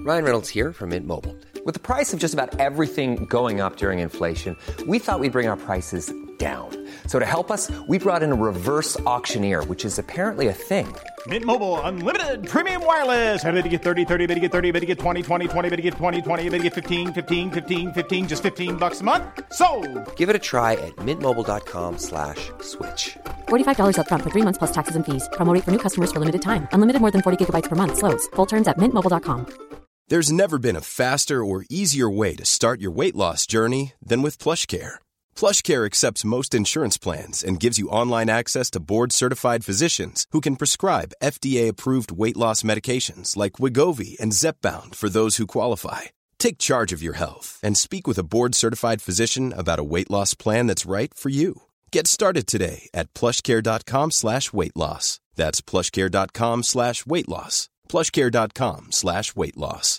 Ryan Reynolds here from Mint Mobile. With the price of just about everything going up during inflation, we thought we'd bring our prices down. So to help us, we brought in a reverse auctioneer, which is apparently a thing. Mint Mobile Unlimited Premium Wireless. How to get 30, 30, bit to get 30, bit to get 20, 20, 20, bit to get 20, 20, bit to get 15, 15, 15, 15, just $15 a month? Sold! Give it a try at mintmobile.com/switch. $45 up front for 3 months plus taxes and fees. Promo rate for new customers for limited time. Unlimited more than 40 gigabytes per month. Slows full terms at mintmobile.com. There's never been a faster or easier way to start your weight loss journey than with PlushCare. PlushCare accepts most insurance plans and gives you online access to board-certified physicians who can prescribe FDA-approved weight loss medications like Wegovy and Zepbound for those who qualify. Take charge of your health and speak with a board-certified physician about a weight loss plan that's right for you. Get started today at plushcare.com/weight loss. That's plushcare.com/weight loss. plushcare.com/weight loss.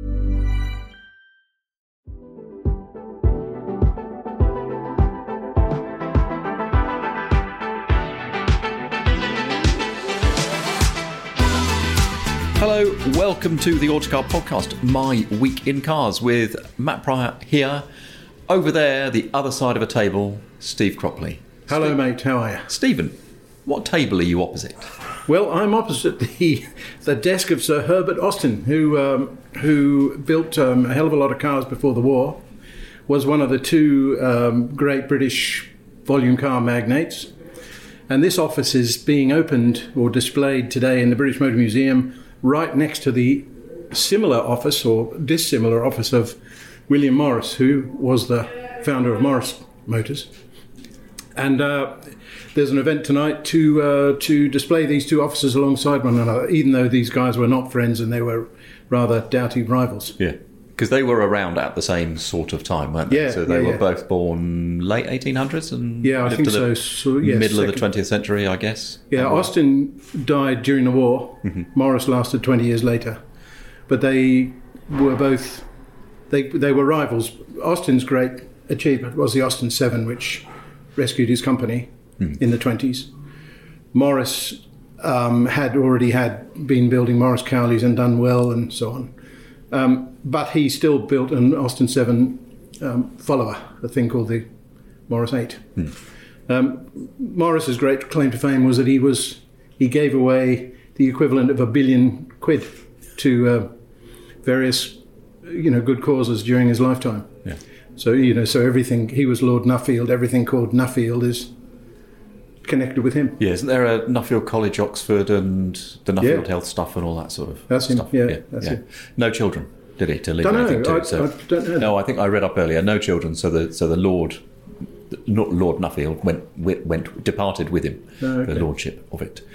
Hello, welcome to the Autocar Podcast, My Week in Cars, with Matt Pryor here. Over there, the other side of a table, Steve Cropley. Hello, mate. How are you? Stephen, what table are you opposite? Well, I'm opposite the desk of Sir Herbert Austin, who built a hell of a lot of cars before the war, was one of the two great British volume car magnates. And this office is being opened or displayed today in the British Motor Museum, right next to the similar office or dissimilar office of William Morris, who was the founder of Morris Motors. And there's an event tonight to display these two offices alongside one another, even though these guys were not friends and they were rather doughty rivals. Yeah, because they were around at the same sort of time, weren't they? Yeah, so they were both born late 1800s and I think to the so. Yes, middle of the 20th century, I guess. Yeah, Austin died during the war. Mm-hmm. Morris lasted 20 years later. But they were both... They were rivals. Austin's great achievement was the Austin 7, which rescued his company in the 20s. Morris had been building Morris Cowleys and done well and so on. But he still built an Austin 7 follower, a thing called the Morris 8. Morris's great claim to fame was that he gave away the equivalent of £1 billion to various good causes during his lifetime. Yeah. So everything, he was Lord Nuffield, everything called Nuffield is connected with him. Yeah, isn't there a Nuffield College, Oxford, and the Nuffield Health stuff and all that sort of That's stuff? Him, that's him. No children, did he, to leave Don't anything know, to? So, I don't know. No, I think I read up earlier, no children, so the Lord Nuffield departed with him, okay. the lordship of it.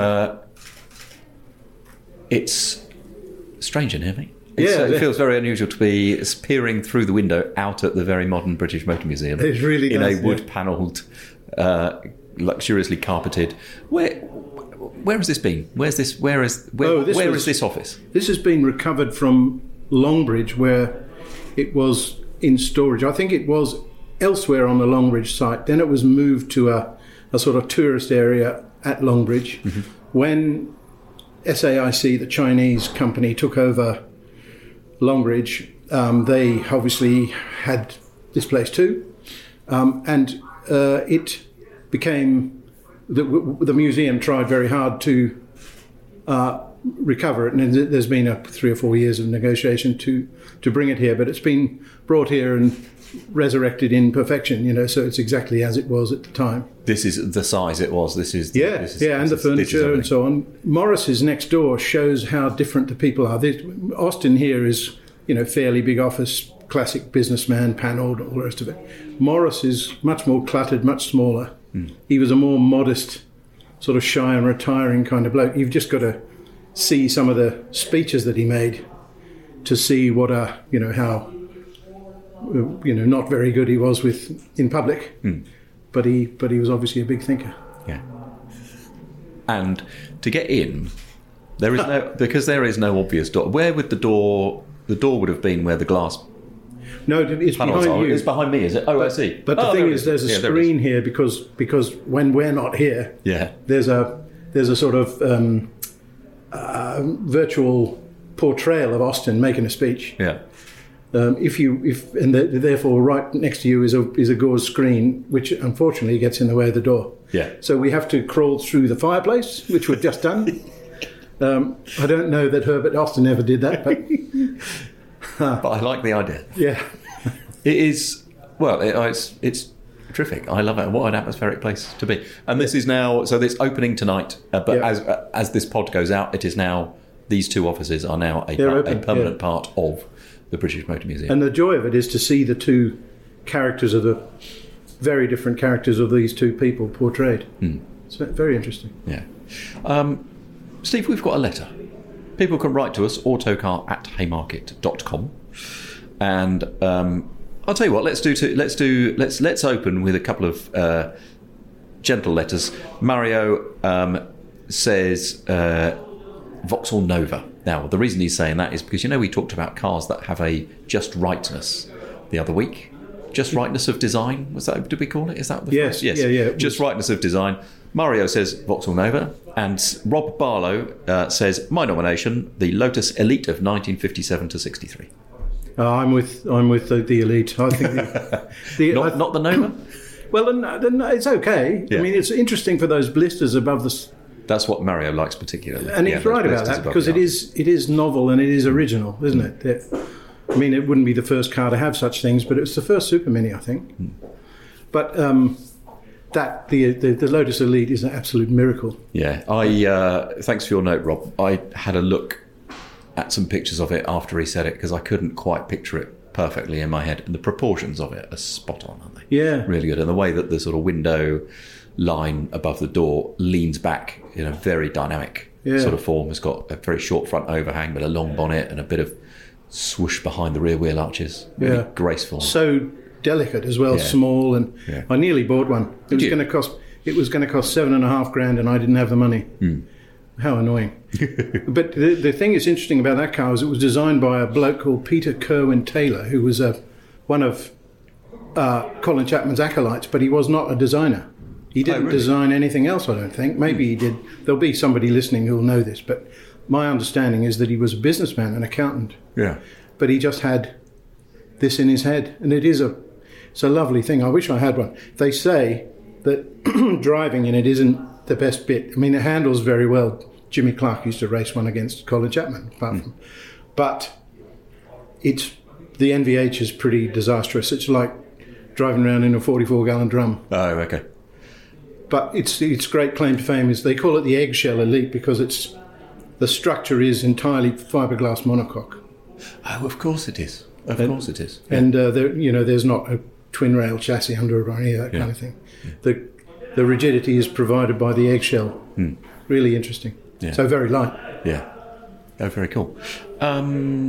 It's strange in here, mate. It feels very unusual to be peering through the window out at the very modern British Motor Museum. It really in does, a wood-panelled, luxuriously carpeted. Where has this been? Where is this office? This has been recovered from Longbridge, where it was in storage. I think it was elsewhere on the Longbridge site. Then it was moved to a sort of tourist area at Longbridge. Mm-hmm. When SAIC, the Chinese company, took over Longbridge, they obviously had this place too, and it became the museum tried very hard to recover it, and there's been 3 or 4 years of negotiation to bring it here, but it's been brought here and resurrected in perfection, so it's exactly as it was at the time. This is the size it was. This is and the furniture and so on. Morris's next door shows how different the people are. Austin here is, fairly big office, classic businessman, panelled, all the rest of it. Morris is much more cluttered, much smaller. Mm. He was a more modest, sort of shy and retiring kind of bloke. You've just got to see some of the speeches that he made to see what how not very good he was in public. Mm. But he was obviously a big thinker. Yeah. And to get in, there is no obvious door. Where would the door would have been where the glass? No, it's behind you. It's behind me, is it? Oh, I see. But the thing is, there's a screen here because when we're not here, there's a sort of virtual portrayal of Austin making a speech. Yeah. Therefore, right next to you is a gauze screen, which unfortunately gets in the way of the door. Yeah. So we have to crawl through the fireplace, which we've just done. I don't know that Herbert Austin ever did that, but But I like the idea. yeah, It is. Well, it's terrific. I love it. What an atmospheric place to be. And this is now. So it's opening tonight. But Yeah. as this pod goes out, it is now. These two offices are now a permanent part of the British Motor Museum. and the joy of it is to see the two characters of the very different characters of these two people portrayed. It's very interesting. Yeah. Steve, we've got a letter. People can write to us, autocar@haymarket.com. And I'll tell you what, let's open with a couple of gentle letters. Mario says Vauxhall Nova. Now, the reason he's saying that is because, we talked about cars that have a just rightness the other week. Just rightness of design, was that? Did we call it? Is that the Yes, phrase? Yes. yeah. Just rightness of design. Mario says Vauxhall Nova, and Rob Barlow says my nomination, the Lotus Elite of 1957 to 63. I'm with the Elite. I think Not the Nova. well, then it's okay. Yeah. I mean, it's interesting for those blisters above the. That's what Mario likes particularly. And he's right about that because it is novel and it is original, isn't it? I mean, it wouldn't be the first car to have such things, but it was the first Super Mini, I think. But the Lotus Elite is an absolute miracle. Yeah, thanks for your note, Rob. I had a look at some pictures of it after he said it because I couldn't quite picture it perfectly in my head, and the proportions of it are spot on, aren't they? Yeah, really good. And the way that the sort of window line above the door leans back in a very dynamic sort of form. It's got a very short front overhang, but a long bonnet and a bit of swoosh behind the rear wheel arches. Really graceful. So delicate as well, small, and I nearly bought one. It was going to cost $7,500, and I didn't have the money. How annoying! But the thing that's interesting about that car is it was designed by a bloke called Peter Kerwin Taylor, who was one of Colin Chapman's acolytes, but he was not a designer. He didn't design anything else, I don't think. Maybe he did. There'll be somebody listening who'll know this, but my understanding is that he was a businessman, an accountant. Yeah. But he just had this in his head, and it's a lovely thing. I wish I had one. They say that driving in it isn't the best bit. I mean, it handles very well. Jimmy Clark used to race one against Colin Chapman, but the NVH is pretty disastrous. It's like driving around in a 44-gallon drum. Oh, okay. But its great claim to fame is they call it the Eggshell Elite because the structure is entirely fiberglass monocoque. Oh, of course it is. Of course it is. And there's not a twin rail chassis under it or any of that kind of thing. The rigidity is provided by the eggshell. Really interesting. Yeah. So very light. Yeah. Oh, very cool. What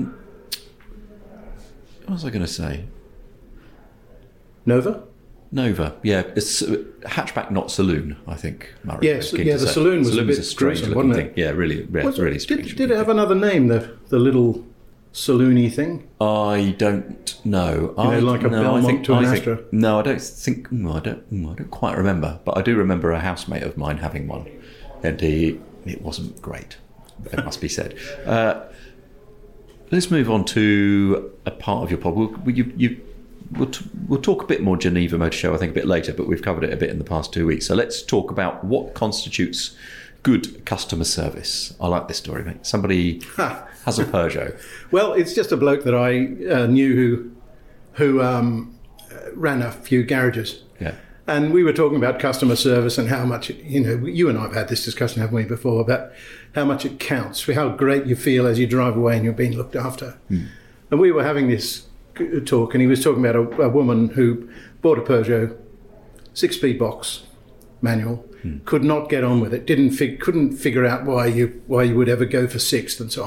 was I going to say? Nova? Nova, yeah. It's hatchback, not saloon, I think. Mario Yes, the saloon was a bit strange gruesome, looking wasn't it? thing. Yeah, really strange. Did it have another name, the little saloony thing? I don't know. Like a Belmont to an Astra? No, I don't think. I don't quite remember, but I do remember a housemate of mine having one, and it wasn't great. It must be said. Let's move on to a part of your pod. We'll talk a bit more Geneva Motor Show, I think, a bit later, but we've covered it a bit in the past 2 weeks. So let's talk about what constitutes good customer service. I like this story, mate. Somebody has a Peugeot. Well, it's just a bloke that I knew who ran a few garages. Yeah. And we were talking about customer service and how much, you and I have had this discussion, haven't we, before, about how much it counts, for how great you feel as you drive away and you're being looked after. And we were having this talk, and he was talking about a woman who bought a Peugeot 6-speed box manual, could not get on with it, couldn't figure out why you would ever go for 6th and so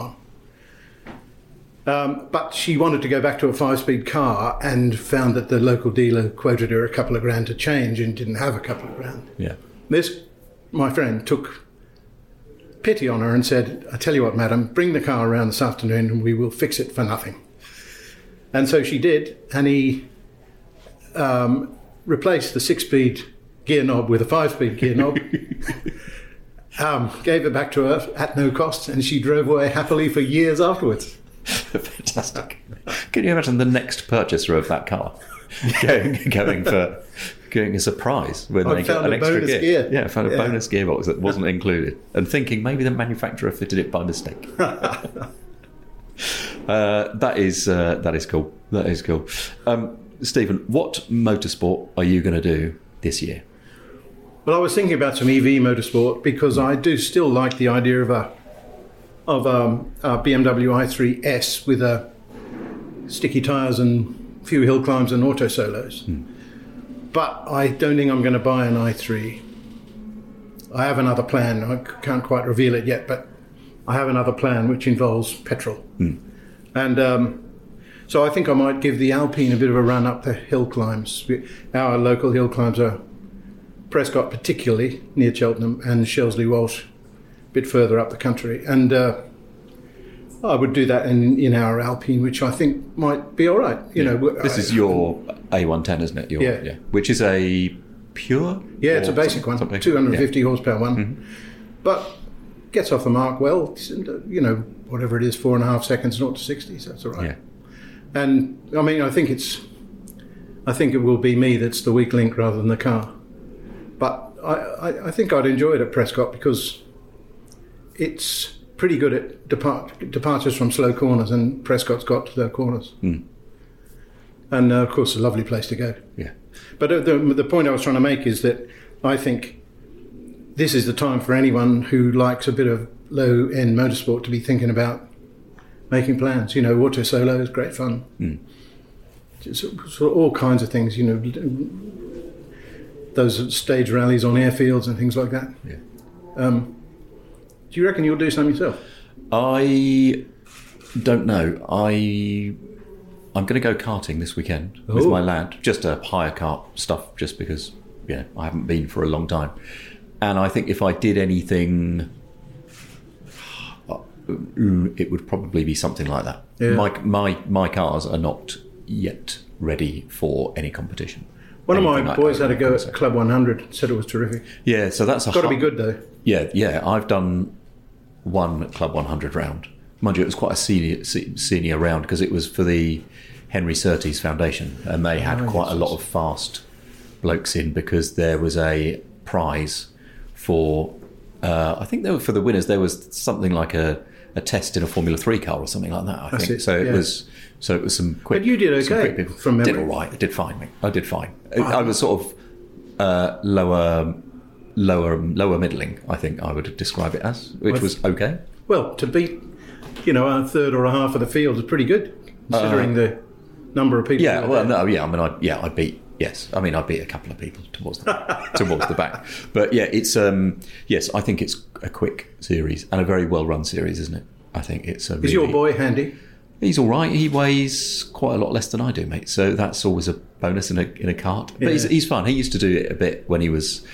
on. But she wanted to go back to a 5-speed car and found that the local dealer quoted her a couple of grand to change and didn't have a couple of grand. Yeah. This, my friend, took pity on her and said, I tell you what, madam, bring the car around this afternoon and we will fix it for nothing. And so she did, and he replaced the 6-speed gear knob with a 5-speed gear knob Gave it back to her at no cost, and she drove away happily for years afterwards. Fantastic. Can you imagine the next purchaser of that car going as a prize when they got an extra gear? Yeah, found a bonus gearbox that wasn't included, and thinking maybe the manufacturer fitted it by mistake. That is cool. That is cool. Stephen, what motorsport are you going to do this year? Well, I was thinking about some EV motorsport because I do still like the idea of a BMW i3 S with sticky tyres and a few hill climbs and auto solos. But I don't think I'm going to buy an i3. I have another plan. I can't quite reveal it yet, but I have another plan which involves petrol. And so I think I might give the Alpine a bit of a run up the hill climbs. Our local hill climbs are Prescott, particularly near Cheltenham, and Shelsley Walsh, a bit further up the country. And I would do that in our Alpine, which I think might be all right. You know, this is your A110, isn't it? Yeah. Which is a pure? Yeah, it's a basic one, 250 horsepower one. Mm-hmm. But gets off the mark well. You know, whatever it is, 4.5 seconds, 0 to 60. So that's all right. Yeah. And I mean, I think it will be me that's the weak link rather than the car. But I think I'd enjoy it at Prescott because it's pretty good at departures from slow corners, and Prescott's got to their corners. And of course, a lovely place to go. Yeah. But the point I was trying to make is that I think this is the time for anyone who likes a bit of low-end motorsport to be thinking about making plans. You know, auto solo is great fun. Just all kinds of things. You know, those stage rallies on airfields and things like that. Yeah. Do you reckon you'll do some yourself? I don't know. I'm going to go karting this weekend with my lad. Just a hire kart stuff, just because I haven't been for a long time. And I think if I did anything, it would probably be something like that. Yeah. My cars are not yet ready for any competition. One of my boys had a go at Club 100, said it was terrific. Yeah, so that's got to be good though. Yeah. I've done one Club 100 round. Mind you, it was quite a senior round because it was for the Henry Surtees Foundation, and they had quite a lot of fast blokes in because there was a prize for. I think there were, for the winners there was something like a test in a Formula 3 car or something like that. I think so. It was. So it was some quick. But you did okay. From memory. Did all right. I did fine, mate. I did fine. I was sort of lower middling, I think I would describe it as, which was okay. Well, to beat, a third or a half of the field is pretty good, considering the number of people. Yeah. Well, no. Yeah. I mean, I beat. Yes. I mean, I beat a couple of people towards the back. But yeah, it's yes. I think it's a quick series and a very well run series, isn't it? I think it's a. Is your boy handy? He's all right. He weighs quite a lot less than I do, mate. So that's always a bonus in a cart. But he's fun. He used to do it a bit when he was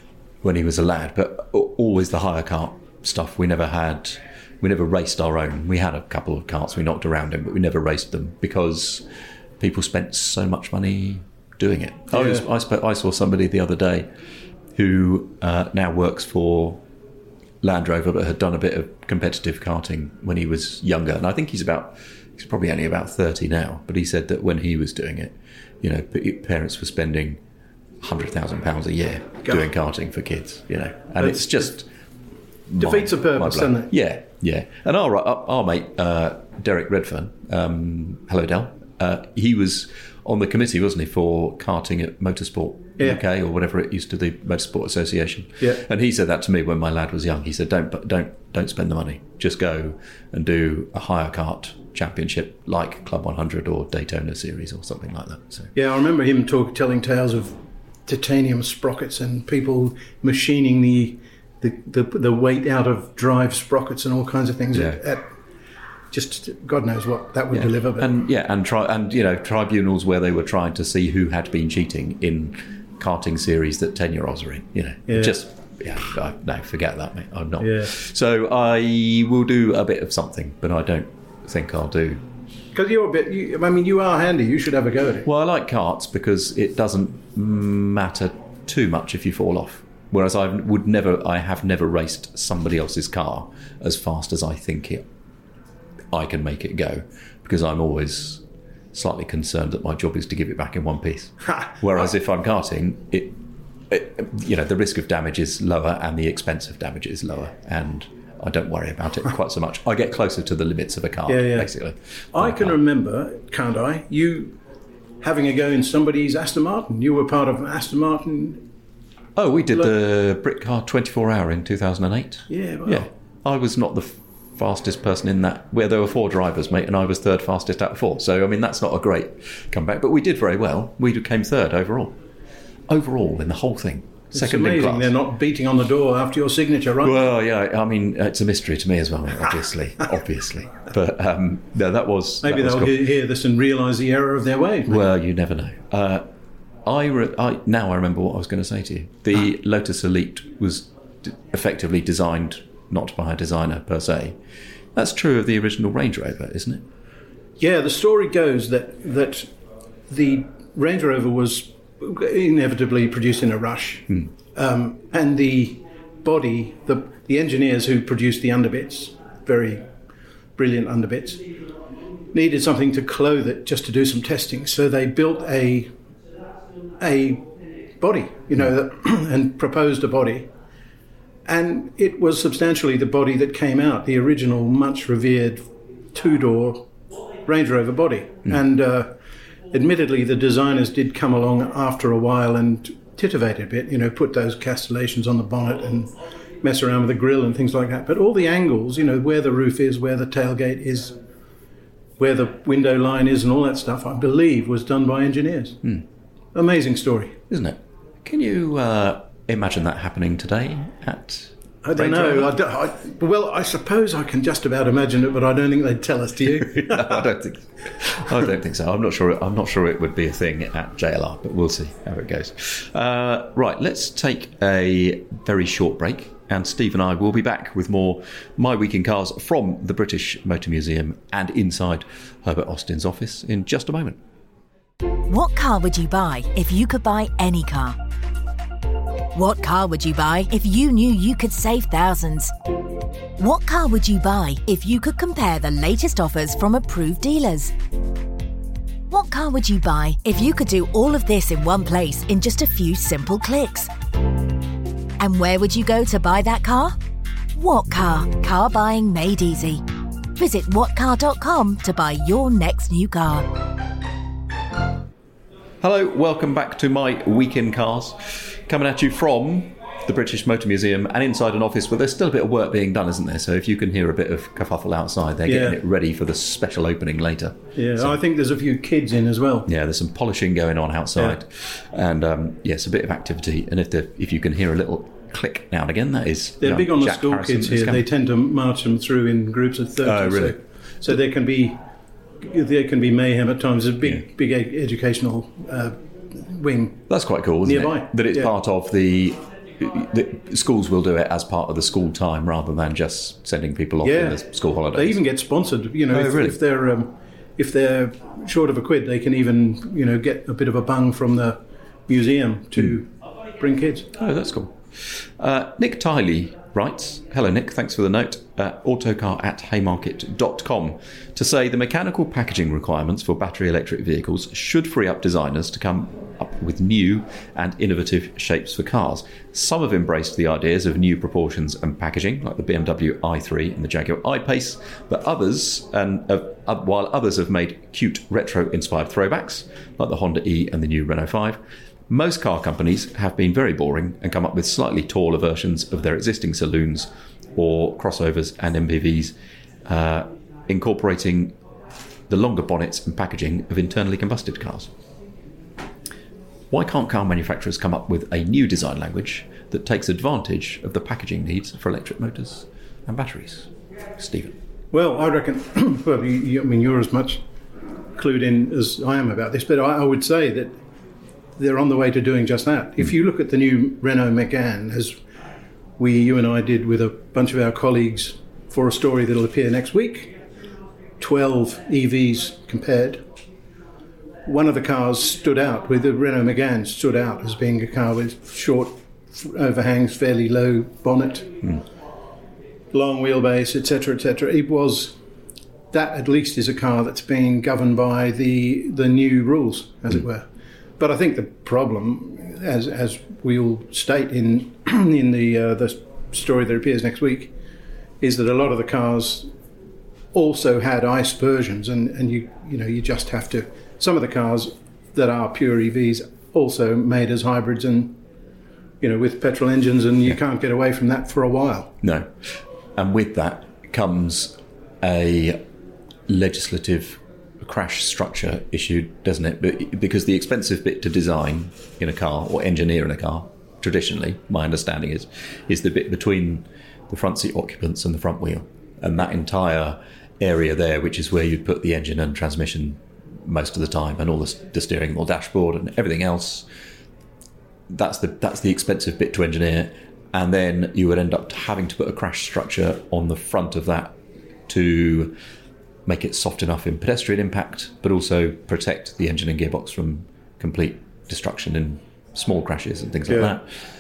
a lad. But always the hire cart stuff. We never raced our own. We had a couple of carts we knocked around in, but we never raced them because people spent so much money doing it. Yeah. I saw somebody the other day who now works for Land Rover, but had done a bit of competitive karting when he was younger. And I think he's probably only about 30 now, but he said that when he was doing it, parents were spending £100,000 a year doing karting for kids, and it's just defeats the purpose, doesn't it? Yeah. And our mate Derek Redfern, hello Del, he was on the committee, wasn't he, for karting at Motorsport UK or whatever it used to, the Motorsport Association. Yeah. And he said that to me when my lad was young. He said, "Don't spend the money. Just go and do a hire kart championship like Club 100 or Daytona Series or something like that." So. Yeah, I remember him telling tales of titanium sprockets and people machining the weight out of drive sprockets and all kinds of things at just God knows what that would deliver. But. And tribunals where they were trying to see who had been cheating in karting series that 10-year-olds are in. No, forget that, mate. I'm not. Yeah. So I will do a bit of something, but I don't think I'll do. Because you are handy. You should have a go at it. Well, I like karts because it doesn't matter too much if you fall off. Whereas I have never raced somebody else's car as fast as I think I can make it go, because I'm always slightly concerned that my job is to give it back in one piece. Whereas if I'm karting, the risk of damage is lower and the expense of damage is lower, and I don't worry about it quite so much. I get closer to the limits of a car, basically. I can remember, can't I, you having a go in somebody's Aston Martin. You were part of Aston Martin. Oh, we did the Britcar 24-hour in 2008. Yeah, well. Yeah. I was not the fastest person in that, where there were 4 drivers, mate, and I was third fastest out of 4. So, I mean, that's not a great comeback, but we did very well. We came third overall. Overall, in the whole thing. It's Second amazing in class. they're not beating on the door after your signature, right? Well, yeah, I mean, it's a mystery to me as well, obviously. But, no, that was... Maybe they'll hear this and realise the error of their ways. Well, you never know. Now I remember what I was going to say to you. The Lotus Elite was effectively designed not by a designer per se. That's true of the original Range Rover, isn't it? Yeah, the story goes that the Range Rover was inevitably produced in a rush, and the body, the engineers who produced the underbits, very brilliant underbits, needed something to clothe it just to do some testing. So they built a body, and proposed a body. And it was substantially the body that came out, the original, much revered 2-door Range Rover body. And admittedly, the designers did come along after a while and titivate a bit, put those castellations on the bonnet and mess around with the grille and things like that. But all the angles, where the roof is, where the tailgate is, where the window line is and all that stuff, I believe was done by engineers. Amazing story. Isn't it? Can you imagine that happening today at... I don't know. I suppose I can just about imagine it, but I don't think they'd tell us, do you? No, I don't think so. I'm not sure it would be a thing at JLR, but we'll see how it goes. Right, let's take a very short break, and Steve and I will be back with more My Week in Cars from the British Motor Museum and inside Herbert Austin's office in just a moment. What car would you buy if you could buy any car? What car would you buy if you knew you could save thousands? What car would you buy if you could compare the latest offers from approved dealers? What car would you buy if you could do all of this in one place in just a few simple clicks? And where would you go to buy that car? What Car? Car buying made easy. Visit whatcar.com to buy your next new car. Hello, welcome back to My Week in Cars. Coming at you from the British Motor Museum and inside an office where there's still a bit of work being done, isn't there? So if you can hear a bit of kerfuffle outside, they're getting it ready for the special opening later. Yeah, so, I think there's a few kids in as well. Yeah, there's some polishing going on outside. Yeah. And yes, a bit of activity. And if you can hear a little click now and again, that is... They're big on the school kids here. They tend to march them through in groups of 30. Oh, really? So there can be mayhem at times. There's a big educational... wing. That's quite cool, isn't nearby. It? That it's part of the schools will do it as part of the school time rather than just sending people off in the school holidays. They even get sponsored. If they're short of a quid, they can even get a bit of a bung from the museum to bring kids. Oh, that's cool. Nick Tiley writes, hello Nick, thanks for the note, autocar@haymarket.com, to say the mechanical packaging requirements for battery electric vehicles should free up designers to come up with new and innovative shapes for cars. Some have embraced the ideas of new proportions and packaging, like the BMW i3 and the Jaguar I-Pace, but while others have made cute retro-inspired throwbacks, like the Honda E and the new Renault 5, most car companies have been very boring and come up with slightly taller versions of their existing saloons or crossovers and MPVs, incorporating the longer bonnets and packaging of internally combusted cars. Why can't car manufacturers come up with a new design language that takes advantage of the packaging needs for electric motors and batteries? Stephen. Well, I reckon, you're as much clued in as I am about this, but I would say that they're on the way to doing just that. If you look at the new Renault Megane, as you and I did with a bunch of our colleagues for a story that'll appear next week, 12 EVs compared, one of the cars stood out, with the Renault Megane stood out as being a car with short overhangs, fairly low bonnet, long wheelbase, etc., etc. It was that at least is a car that's being governed by the new rules, as it were. But I think the problem, as we all state in the story that appears next week, is that a lot of the cars also had ICE versions, and you just have to. Some of the cars that are pure EVs also made as hybrids and with petrol engines, and you can't get away from that for a while. No, and with that comes a legislative crash structure issue, doesn't it? Because the expensive bit to design in a car or engineer in a car, traditionally, my understanding is the bit between the front seat occupants and the front wheel, and that entire area there, which is where you'd put the engine and transmission most of the time, and all the steering wheel, dashboard, and everything else. That's the expensive bit to engineer, and then you would end up having to put a crash structure on the front of that to make it soft enough in pedestrian impact, but also protect the engine and gearbox from complete destruction in small crashes and things like that.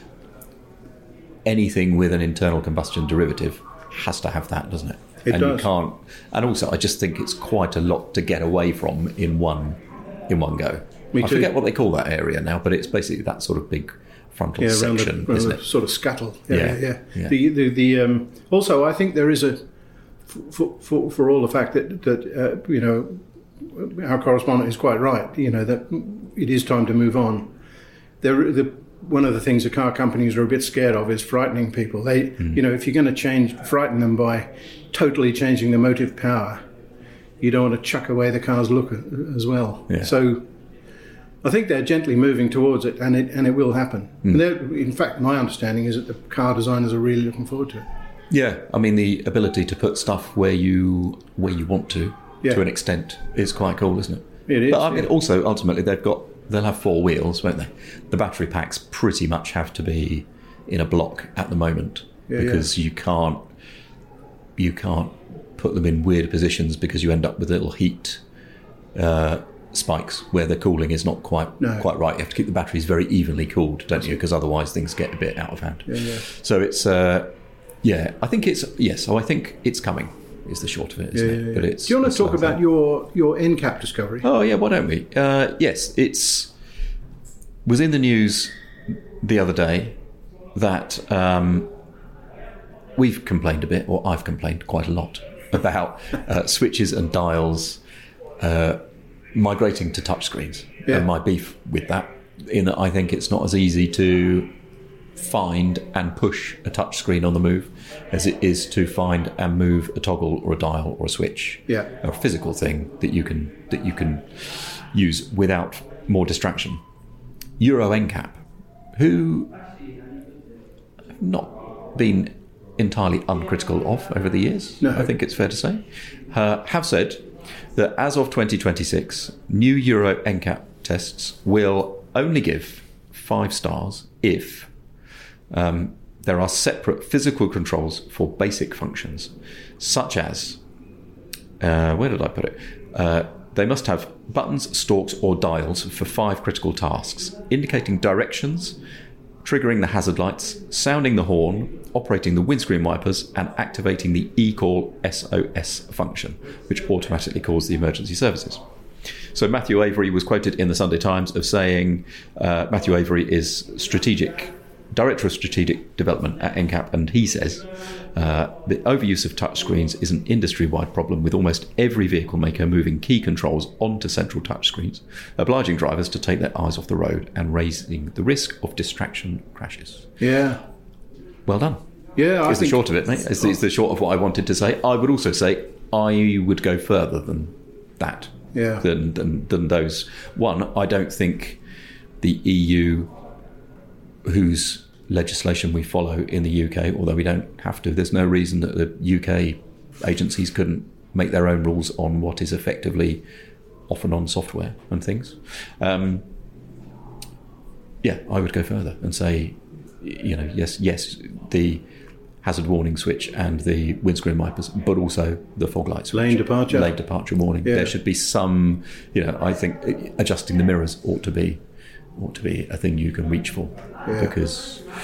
Anything with an internal combustion derivative has to have that, doesn't it? It does. You can't. And also, I just think it's quite a lot to get away from in one go. Me I too. forget what they call that area now, but it's basically that sort of big frontal section, around isn't the it? sort of scuttle. Yeah. Also, I think there is a for all the fact that our correspondent is quite right. That it is time to move on. One of the things the car companies are a bit scared of is frightening people. They, if you're going to frighten them by totally changing the motive power, you don't want to chuck away the car's look as well. Yeah. So I think they're gently moving towards it, and it will happen. In fact, my understanding is that the car designers are really looking forward to it. Yeah, I mean, the ability to put stuff where you want to an extent, is quite cool, isn't it? It is. But I mean, also ultimately they'll have four wheels, won't they? The battery packs pretty much have to be in a block at the moment, because you can't put them in weird positions, because you end up with little heat spikes where the cooling is not quite right. You have to keep the batteries very evenly cooled, don't you? Because otherwise things get a bit out of hand. So it's I think so I think it's coming, is the short of it, isn't it? But do you want to talk about your NCAP discovery? Oh yeah, why don't we? Yes, was in the news the other day that we've complained a bit, or I've complained quite a lot about switches and dials migrating to touchscreens, and my beef with that, in that I think it's not as easy to find and push a touchscreen on the move as it is to find and move a toggle or a dial or a switch, a physical thing that you can use without more distraction. Euro NCAP, who have not been entirely uncritical of over the years, I think it's fair to say, have said that as of 2026, new Euro NCAP tests will only give 5 stars if there are separate physical controls for basic functions, such as, where did I put it? They must have buttons, stalks or dials for 5 critical tasks, indicating directions, triggering the hazard lights, sounding the horn, operating the windscreen wipers, and activating the eCall SOS function, which automatically calls the emergency services. So Matthew Avery was quoted in the Sunday Times of saying, Matthew Avery is Director of Strategic Development at NCAP, and he says the overuse of touchscreens is an industry-wide problem, with almost every vehicle maker moving key controls onto central touchscreens, obliging drivers to take their eyes off the road and raising the risk of distraction crashes. Yeah. Well done. Yeah, It's the short of it, mate. It's the short of what I wanted to say. I would also say I would go further than that. Yeah. Than those. One, I don't think the EU, whose legislation we follow in the UK, although we don't have to, there's no reason that the UK agencies couldn't make their own rules on what is effectively off and on software and things. I would go further and say, yes, the hazard warning switch and the windscreen wipers, but also the fog light switch. Lane departure warning. Yeah. There should be some, I think adjusting the mirrors ought to be a thing you can reach for, because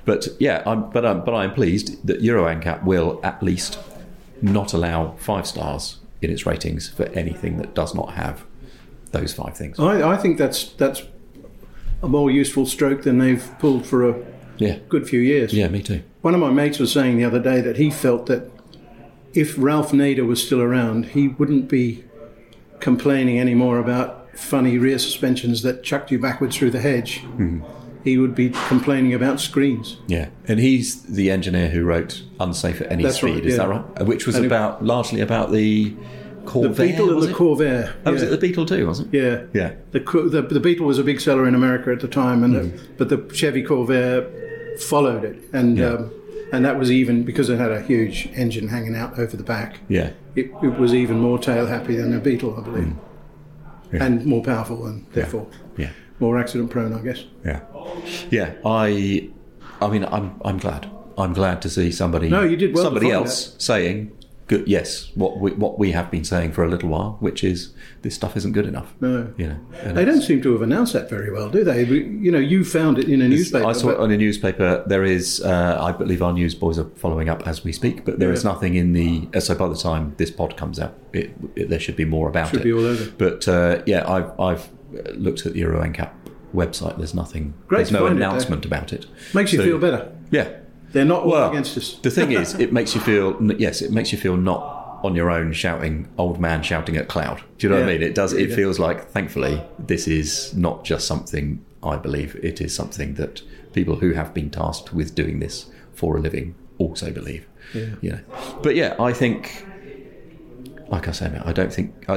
But yeah, I'm pleased that Euro NCAP will at least not allow 5 stars in its ratings for anything that does not have those 5 things. I think that's a more useful stroke than they've pulled for a good few years. Yeah, me too. One of my mates was saying the other day that he felt that if Ralph Nader was still around, he wouldn't be complaining anymore about funny rear suspensions that chucked you backwards through the hedge. Mm-hmm. He would be complaining about screens. Yeah, and he's the engineer who wrote Unsafe at Any Speed, right, is that right? Which was largely about the Corvair, the Beetle and the Corvair. Oh, was it the Beetle too, wasn't it? Yeah. Yeah. The Beetle was a big seller in America at the time, and but the Chevy Corvair followed it, and that was even because it had a huge engine hanging out over the back. Yeah. It was even more tail happy than the Beetle, I believe, and more powerful, and therefore more accident prone, I guess. Yeah. Yeah. I mean, I'm glad. I'm glad to see somebody. No, you did well. Somebody else saying, good, yes, what we have been saying for a little while, which is this stuff isn't good enough. No, they don't seem to have announced that very well, do they? You found it in a newspaper. I saw it on a newspaper. There is, I believe, our newsboys are following up as we speak, but there is nothing in the. So by the time this pod comes out, there should be more about it. Should be all over. But I've looked at the Euro NCAP website. There's nothing. Great. There's no announcement about it. Makes you feel better. Yeah. They're not all against us. The thing is, it makes you feel. Yes, it makes you feel not on your own, shouting, old man shouting at cloud. Do you know what I mean? It does. It feels like, thankfully, this is not just something I believe. It is something that people who have been tasked with doing this for a living also believe. Yeah. But yeah, I think, like I say, I don't think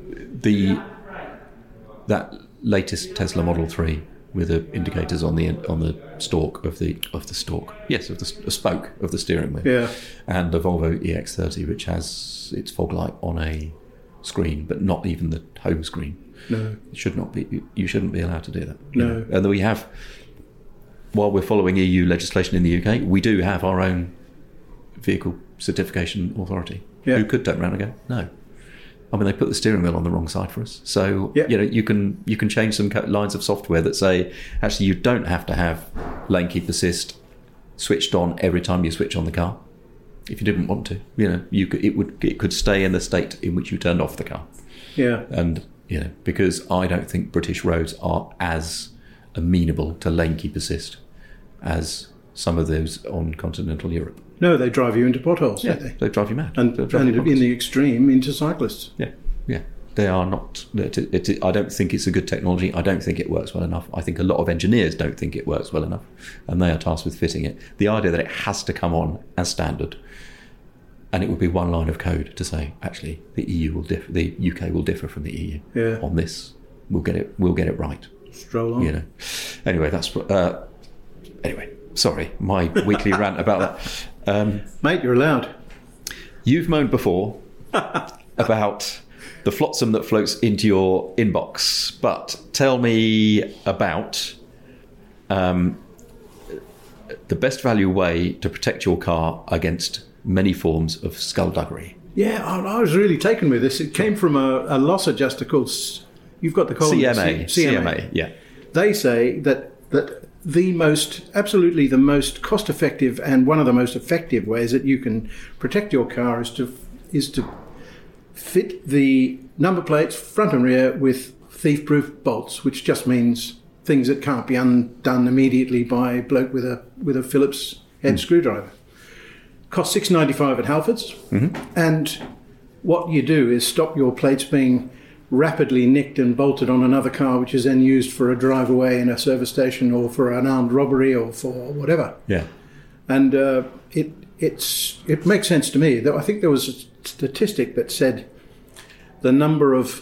that latest Tesla Model 3 with the indicators on the stalk of the stalk, the spoke of the steering wheel, and the Volvo EX30, which has its fog light on a screen, but not even the home screen. No, it should not be. You shouldn't be allowed to do that. No, and we have, while we're following EU legislation in the UK, we do have our own vehicle certification authority who could turn around and go, no. I mean, they put the steering wheel on the wrong side for us. So, you can change some lines of software that say, actually, you don't have to have lane keep assist switched on every time you switch on the car. If you didn't want to, it could stay in the state in which you turned off the car. Yeah. And, because I don't think British roads are as amenable to lane keep assist as some of those on continental Europe. No, they drive you into potholes, don't they? They drive you mad. And in the extreme, into cyclists. Yeah. They are not. I don't think it's a good technology. I don't think it works well enough. I think a lot of engineers don't think it works well enough, and they are tasked with fitting it. The idea that it has to come on as standard, and it would be one line of code to say, actually, the UK will differ from the EU on this. We'll get it right. Stroll on. Anyway, that's sorry, my weekly rant about that. Mate, you're allowed. You've moaned before about the flotsam that floats into your inbox, but tell me about the best value way to protect your car against many forms of skullduggery. Yeah, I was really taken with this. It came from a loss adjuster called, you've got the column. CMA, yeah. They say that the most cost-effective and one of the most effective ways that you can protect your car is to fit the number plates front and rear with thief-proof bolts, which just means things that can't be undone immediately by a bloke with a Phillips head screwdriver. Costs $6.95 at Halfords, and what you do is stop your plates being rapidly nicked and bolted on another car, which is then used for a drive away in a service station or for an armed robbery or for whatever. Yeah, and it makes sense to me. I think there was a statistic that said the number of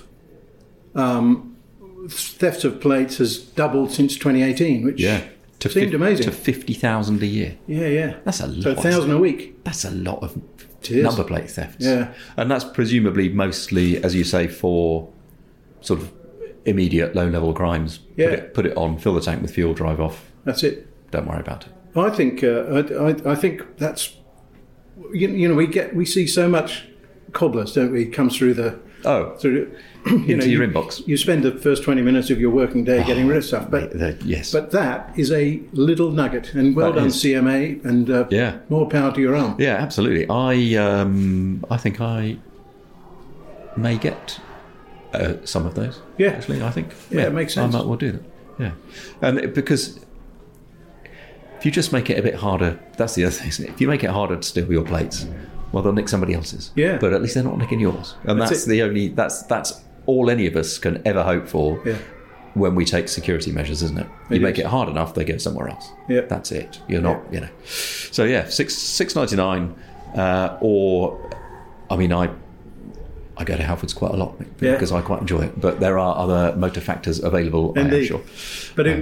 thefts of plates has doubled since 2018, which seemed amazing. To 50,000 a year. Yeah. That's a lot. So 1,000 a week. That's a lot of number plate thefts. Yeah. And that's presumably mostly, as you say, for sort of immediate low-level crimes. Yeah. Put it on, fill the tank with fuel, drive off. That's it. Don't worry about it. I think I think that's we see so much cobblers, don't we? Comes through the Oh, So, into your inbox. You spend the first 20 minutes of your working day getting rid of stuff. But Yes. but that is a little nugget. And well That done, is. CMA, and Yeah. more power to your arm. Yeah, absolutely. I think I may get some of those. Yeah. Actually, I think. Yeah, it makes sense. I might well do that. Yeah. And because if you just make it a bit harder, that's the other thing, isn't it? If you make it harder to steal your plates, well, they'll nick somebody else's. Yeah. But at least they're not nicking yours. And That's it. that's all any of us can ever hope for. Yeah. When we take security measures, isn't it? You make it hard enough, they go somewhere else. Yeah. That's it. You're not, So yeah, $6.99, or I mean, I go to Halfords quite a lot because I quite enjoy it. But there are other motor factors available. Indeed. I am sure. But the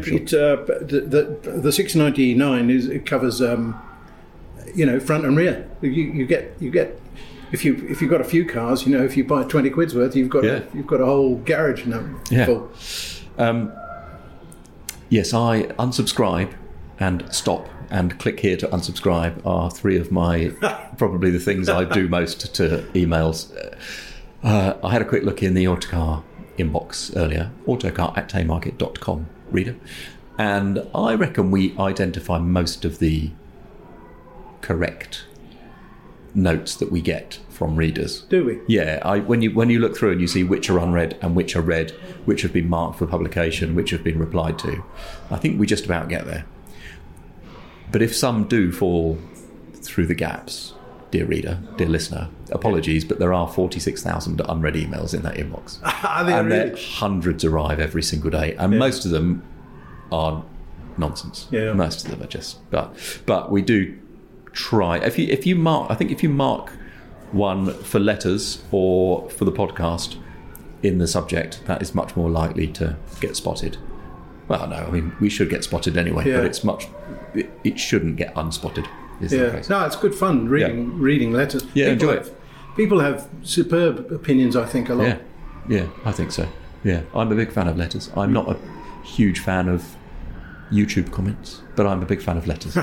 $6.99 it covers front and rear. You get if you've got a few cars, if you buy 20 quid's worth, you've got a whole garage full. Yes, I unsubscribe and stop and click here to unsubscribe are three of my probably the things I do most to emails. I had a quick look in the Autocar inbox earlier, autocar@haymarket.com, reader, and I reckon we identify most of the correct notes that we get from readers. Do we? Yeah, when you look through and you see which are unread and which are read, which have been marked for publication, which have been replied to, I think we just about get there. But if some do fall through the gaps, dear reader, dear listener, apologies, but there are 46,000 unread emails in that inbox. And really? Hundreds arrive every single day, and most of them are nonsense. Yeah. Most of them are just, but we do try. If you mark one for letters or for the podcast in the subject, that is much more likely to get spotted. Well, no, I mean, we should get spotted anyway, but it shouldn't get unspotted, is the case. No, it's good fun reading letters. Yeah, enjoy it. People have superb opinions, I think, a lot. Yeah, I think so. Yeah, I'm a big fan of letters. I'm not a huge fan of YouTube comments, but I'm a big fan of letters.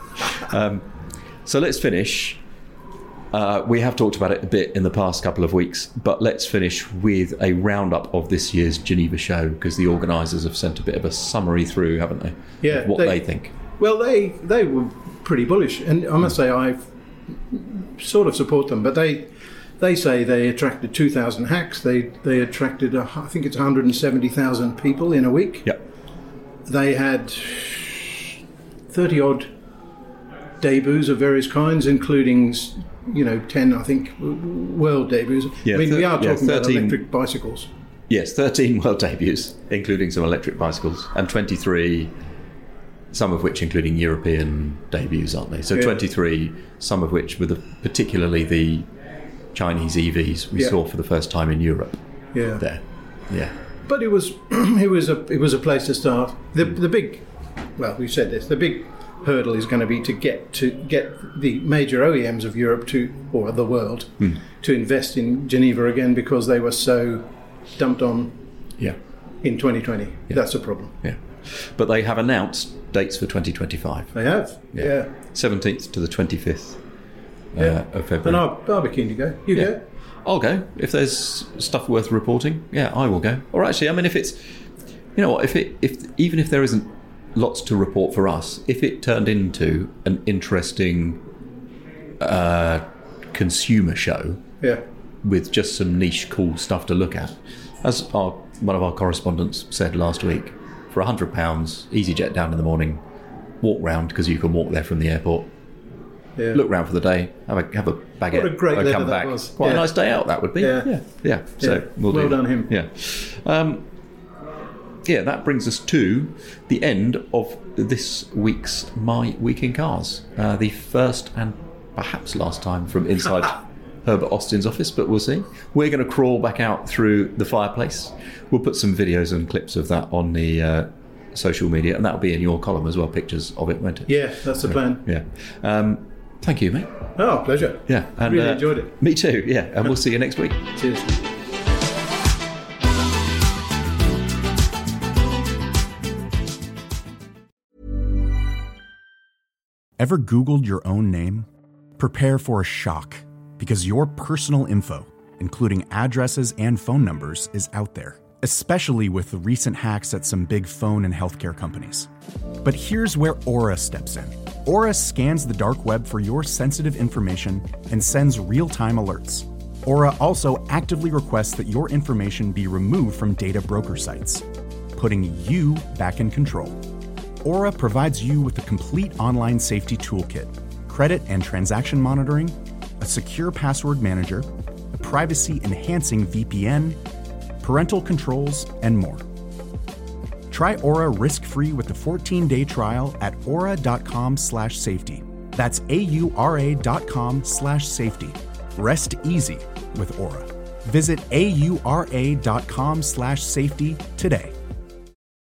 So let's finish. We have talked about it a bit in the past couple of weeks, but let's finish with a roundup of this year's Geneva show, because the organisers have sent a bit of a summary through, haven't they? Yeah, of what they think. Well, they were pretty bullish, and I must say I sort of support them. But they say they attracted 2,000 hacks. They attracted I think it's 170,000 people in a week. Yep. They had 30 odd debuts of various kinds, including 10 I think world debuts. Yeah, I mean, we are talking 13, about electric bicycles. Yes, 13 world debuts, including some electric bicycles, and 23, some of which including European debuts, aren't they? So 23, some of which were particularly the Chinese EVs we saw for the first time in Europe. Yeah. There. Yeah. But it was it was a place to start. The big, well, we've said this. The big hurdle is going to be to get the major OEMs of Europe or the world to invest in Geneva again, because they were so dumped on. Yeah. In 2020, that's a problem. Yeah. But they have announced dates for 2025. They have. Yeah. 17th to the 25th of February. And I'll be keen to go. You go. I'll go if there's stuff worth reporting. Yeah, I will go. Or actually, I mean, if it's, even if there isn't lots to report for us, if it turned into an interesting consumer show, with just some niche, cool stuff to look at, as one of our correspondents said last week, for £100, EasyJet down in the morning, walk round, because you can walk there from the airport. Yeah. Look round for the day, have a baguette, what a great and come that back. was. Quite a nice day out that would be. Yeah. So we'll do well done that. him. Yeah. That brings us to the end of this week's My Week in Cars. The first and perhaps last time from inside Herbert Austin's office, but we'll see. We're going to crawl back out through the fireplace. We'll put some videos and clips of that on the social media, and that'll be in your column as well, pictures of it, won't it? Yeah, that's the plan. Yeah. Thank you, mate. Oh, pleasure. Yeah. And, really enjoyed it. Me too, yeah. And we'll see you next week. Cheers. Ever Googled your own name? Prepare for a shock, because your personal info including addresses and phone numbers, is out there, especially with the recent hacks at some big phone and healthcare companies. But here's where Aura steps in. Aura scans the dark web for your sensitive information and sends real-time alerts. Aura also actively requests that your information be removed from data broker sites, putting you back in control. Aura provides you with a complete online safety toolkit, credit and transaction monitoring, a secure password manager, a privacy-enhancing VPN, parental controls, and more. Try Aura risk-free with a 14-day trial at aura.com/safety. That's AURA.com/safety. Rest easy with Aura. Visit AURA.com/safety today.